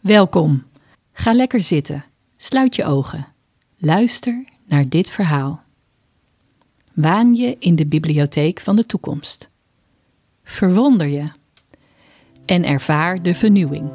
Welkom. Ga lekker zitten. Sluit je ogen. Luister naar dit verhaal. Waan je in de bibliotheek van de toekomst. Verwonder je. En ervaar de vernieuwing.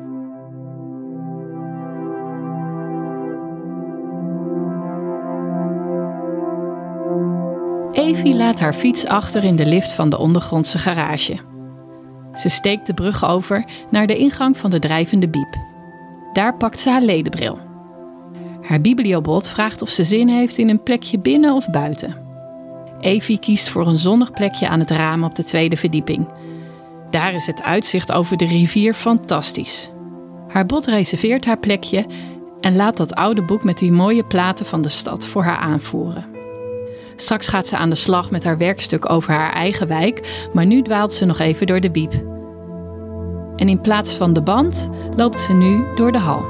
Evie laat haar fiets achter in de lift van de ondergrondse garage. Ze steekt de brug over naar de ingang van de drijvende bieb. Daar pakt ze haar ledenbril. Haar bibliobot vraagt of ze zin heeft in een plekje binnen of buiten. Evie kiest voor een zonnig plekje aan het raam op de tweede verdieping. Daar is het uitzicht over de rivier fantastisch. Haar bot reserveert haar plekje en laat dat oude boek met die mooie platen van de stad voor haar aanvoeren. Straks gaat ze aan de slag met haar werkstuk over haar eigen wijk, maar nu dwaalt ze nog even door de bieb. En in plaats van de band loopt ze nu door de hal.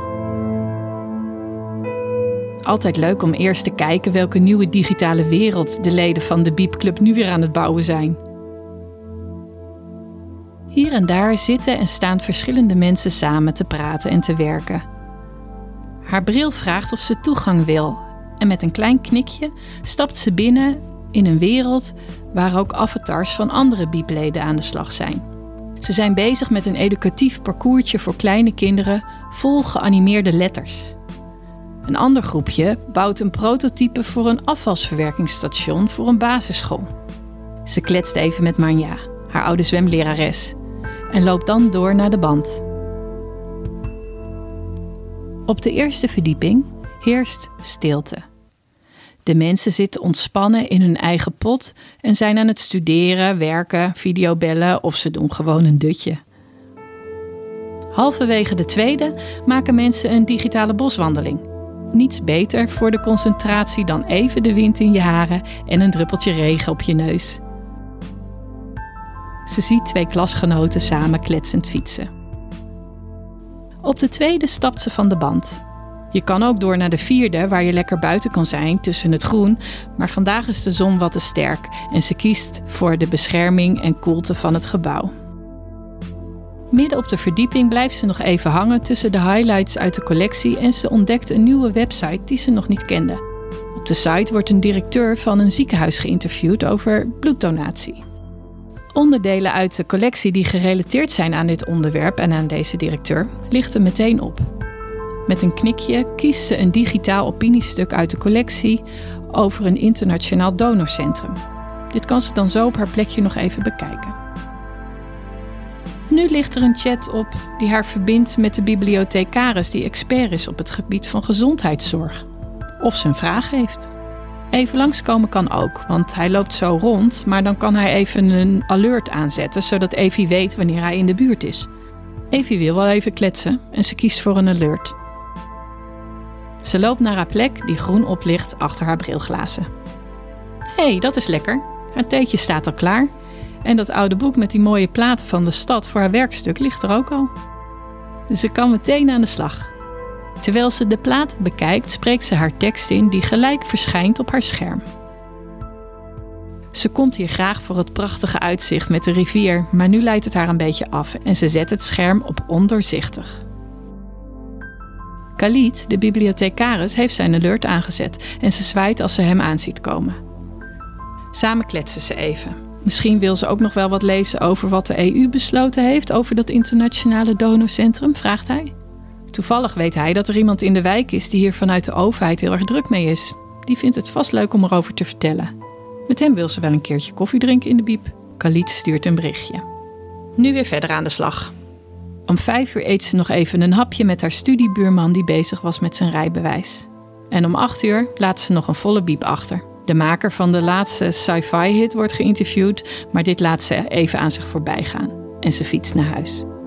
Altijd leuk om eerst te kijken welke nieuwe digitale wereld de leden van de Biebclub nu weer aan het bouwen zijn. Hier en daar zitten en staan verschillende mensen samen te praten en te werken. Haar bril vraagt of ze toegang wil en met een klein knikje stapt ze binnen in een wereld waar ook avatars van andere Biebleden aan de slag zijn. Ze zijn bezig met een educatief parcoursje voor kleine kinderen vol geanimeerde letters. Een ander groepje bouwt een prototype voor een afvalverwerkingsstation voor een basisschool. Ze kletst even met Manja, haar oude zwemlerares, en loopt dan door naar de band. Op de eerste verdieping heerst stilte. De mensen zitten ontspannen in hun eigen pot en zijn aan het studeren, werken, videobellen of ze doen gewoon een dutje. Halverwege de tweede maken mensen een digitale boswandeling. Niets beter voor de concentratie dan even de wind in je haren en een druppeltje regen op je neus. Ze ziet 2 klasgenoten samen kletsend fietsen. Op de tweede stapt ze van de band. Je kan ook door naar de vierde, waar je lekker buiten kan zijn tussen het groen, maar vandaag is de zon wat te sterk en ze kiest voor de bescherming en koelte van het gebouw. Midden op de verdieping blijft ze nog even hangen tussen de highlights uit de collectie en ze ontdekt een nieuwe website die ze nog niet kende. Op de site wordt een directeur van een ziekenhuis geïnterviewd over bloeddonatie. Onderdelen uit de collectie die gerelateerd zijn aan dit onderwerp en aan deze directeur lichten meteen op. Met een knikje kiest ze een digitaal opiniestuk uit de collectie over een internationaal donorcentrum. Dit kan ze dan zo op haar plekje nog even bekijken. Nu ligt er een chat op die haar verbindt met de bibliothecaris die expert is op het gebied van gezondheidszorg. Of ze een vraag heeft. Even langskomen kan ook, want hij loopt zo rond, maar dan kan hij even een alert aanzetten, zodat Evie weet wanneer hij in de buurt is. Evie wil wel even kletsen en ze kiest voor een alert. Ze loopt naar haar plek die groen oplicht achter haar brilglazen. Hé, dat is lekker. Haar theetje staat al klaar. En dat oude boek met die mooie platen van de stad voor haar werkstuk ligt er ook al. Dus ze kan meteen aan de slag. Terwijl ze de platen bekijkt, spreekt ze haar tekst in die gelijk verschijnt op haar scherm. Ze komt hier graag voor het prachtige uitzicht met de rivier, maar nu leidt het haar een beetje af en ze zet het scherm op ondoorzichtig. Khalid, de bibliothecaris, heeft zijn alert aangezet en ze zwaait als ze hem aan ziet komen. Samen kletsen ze even. Misschien wil ze ook nog wel wat lezen over wat de EU besloten heeft over dat internationale donorcentrum, vraagt hij. Toevallig weet hij dat er iemand in de wijk is die hier vanuit de overheid heel erg druk mee is. Die vindt het vast leuk om erover te vertellen. Met hem wil ze wel een keertje koffie drinken in de bieb. Khalid stuurt een berichtje. Nu weer verder aan de slag. Om 5 uur eet ze nog even een hapje met haar studiebuurman die bezig was met zijn rijbewijs. En om 8 uur laat ze nog een volle bieb achter. De maker van de laatste sci-fi hit wordt geïnterviewd, maar dit laat ze even aan zich voorbij gaan. En ze fietst naar huis.